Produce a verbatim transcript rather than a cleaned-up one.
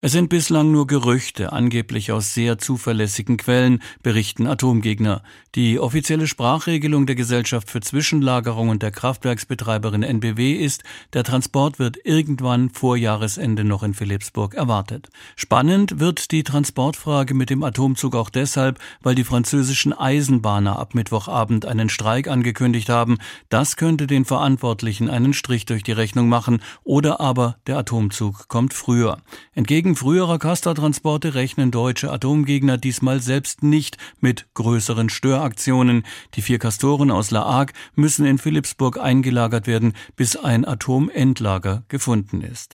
Es sind bislang nur Gerüchte, angeblich aus sehr zuverlässigen Quellen, berichten Atomgegner. Die offizielle Sprachregelung der Gesellschaft für Zwischenlagerung und der Kraftwerksbetreiberin N B W ist, der Transport wird irgendwann vor Jahresende noch in Philippsburg erwartet. Spannend wird die Transportfrage mit dem Atomzug auch deshalb, weil die französischen Eisenbahner ab Mittwochabend einen Streik angekündigt haben. Das könnte den Verantwortlichen einen Strich durch die Rechnung machen, oder aber der Atomzug kommt früher. Entgegen früherer Castor-Transporte rechnen deutsche Atomgegner diesmal selbst nicht mit größeren Störaktionen. Die vier Castoren aus La Hague müssen in Philippsburg eingelagert werden, bis ein Atomendlager gefunden ist.